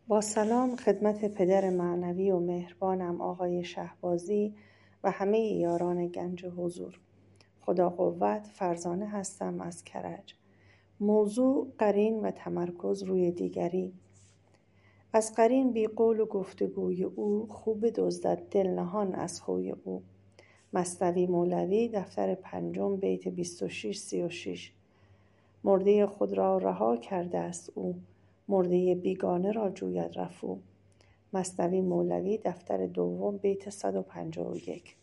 با سلام خدمت پدر معنوی و مهربانم آقای شهبازی و همه یاران گنج حضور. خدا قوت، فرزانه هستم از کرج. موضوع قرین و تمرکز روی دیگری. از قرین بی قول و گفتگوی او، خوب دزدد دل نهان از خوی او. مثنوی مولوی دفتر 5 بیت 26-36. مرده خود را رها کرده است او، مرده بیگانه را جوید رفو. مثنوی مولوی دفتر 2 بیت 151.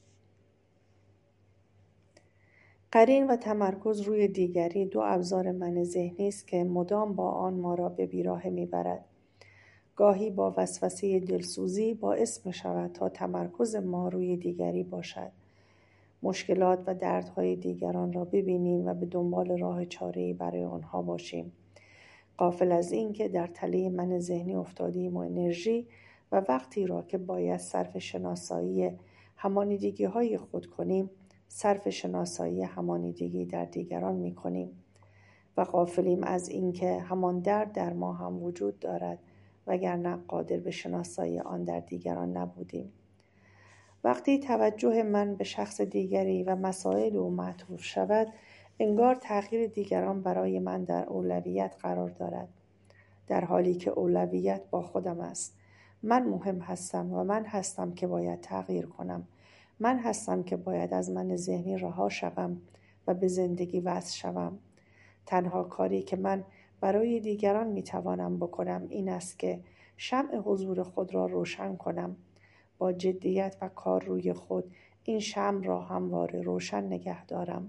قرین و تمرکز روی دیگری دو ابزار من ذهنی است که مدام با آن ما را به بیراهه میبرد. گاهی با وسوسه دلسوزی باعث می شود تا تمرکز ما روی دیگری باشد. مشکلات و دردهای دیگران را ببینیم و به دنبال راه چاره‌ای برای آنها باشیم. غافل از این که در تله من ذهنی افتادیم و انرژی و وقتی را که باید صرف شناسایی همانیدگی‌های خود کنیم، صرف شناسایی همانیدگی در دیگران می کنیم و غافلیم از این که همان درد در ما هم وجود دارد وگرنه قادر به شناسایی آن در دیگران نبودیم. وقتی توجه من به شخص دیگری و مسائل او معطوف شود، انگار تغییر دیگران برای من در اولویت قرار دارد، در حالی که اولویت با خودم است. من مهم هستم و من هستم که باید تغییر کنم. من هستم که باید از من ذهنی رها شوم و به زندگی وصل شوم. تنها کاری که من برای دیگران میتوانم بکنم این است که شمع حضور خود را روشن کنم. با جدیت و کار روی خود این شمع را همواره روشن نگه دارم.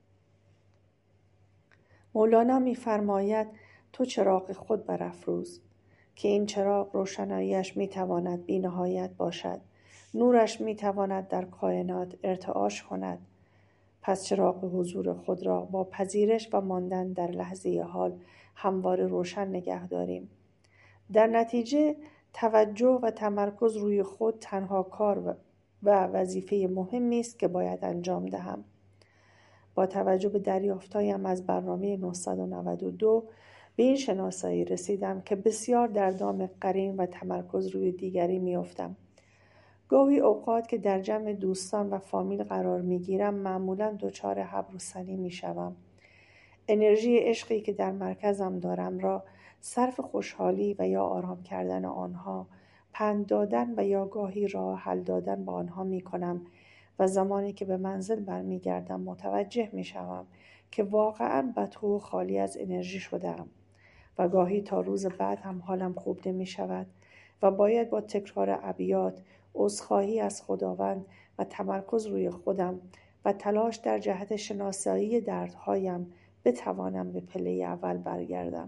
مولانا می‌فرماید تو چراغ خود برافروز، که این چراغ روشناییش میتواند بی‌نهایت باشد. نورش میتواند در کائنات ارتعاش کند. پس چراغ حضور خود را با پذیرش و ماندن در لحظه حال همواره روشن نگه داریم. در نتیجه توجه و تمرکز روی خود تنها کار و وظیفه مهمی است که باید انجام دهم. با توجه به دریافتایم از برنامه 992 به این شناسایی رسیدم که بسیار در دام قرین و تمرکز روی دیگری میافتم. گاهی اوقات که در جمع دوستان و فامیل قرار میگیرم معمولا دچار هبروسنی میشوم. انرژی عشقی که در مرکزم دارم را صرف خوشحالی و یا آرام کردن آنها، پند دادن و یا گاهی راه حل دادن به آنها می کنم و زمانی که به منزل برمیگردم متوجه می شوم که واقعاً بدخو و خالی از انرژی شدم و گاهی تا روز بعد هم حالم خوب نمی شود و باید با تکرار ابیات، عذرخواهی از خداوند و تمرکز روی خودم و تلاش در جهت شناسایی دردهایم بتوانم به پله اول برگردم.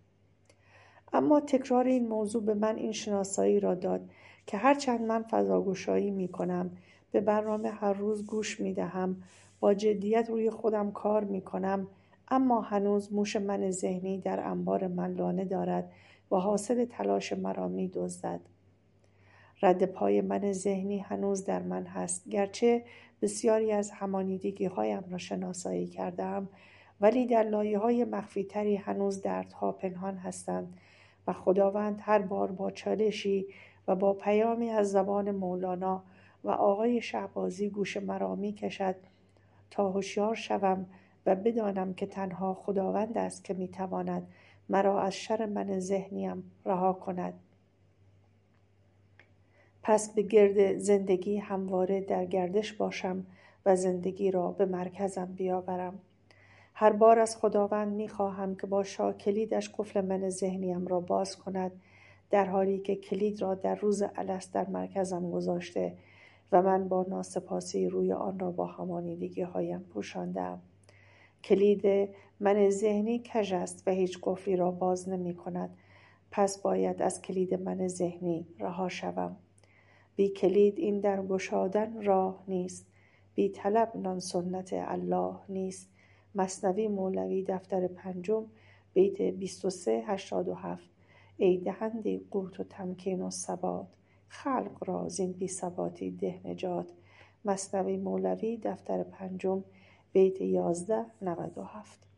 اما تکرار این موضوع به من این شناسایی را داد که هرچند من فضاگشایی می کنم، به برنامه هر روز گوش می دهم، با جدیت روی خودم کار می کنم، اما هنوز موش من ذهنی در انبار من لانه دارد و حاصل تلاش مرا می دزدد. رد پای من ذهنی هنوز در من هست، گرچه بسیاری از همانیدگی هایم را شناسایی کردم، ولی در لایه‌های مخفی‌تری هنوز دردها پنهان هستند و خداوند هر بار با چالشی و با پیامی از زبان مولانا و آقای شهبازی گوش مرا می‌کشد تا هوشیار شوم و بدانم که تنها خداوند است که می‌تواند مرا از شر من ذهنیم رها کند. پس به گرد زندگی همواره در گردش باشم و زندگی را به مرکزم بیاورم. هر بار از خداوند می‌خواهم که با کلیدش قفل من ذهنیم را باز کند، در حالی که کلید را در روز الست در مرکزم گذاشته و من با ناسپاسی روی آن را با همانیدگی‌هایم پوشاندم. کلید من ذهنی کژ است و هیچ قفلی را باز نمی‌کند. پس باید از کلید من ذهنی رها شوم. بی کلید این در گشادن راه نیست، بی طلب نان سنت الله نیست. مثنوی مولوی دفتر 5 بیت 23-87. ای دهنده قوت و تمکین و ثبات، خلق را زین بی ثباتی ده نجات. مثنوی مولوی دفتر 5 بیت 11-97.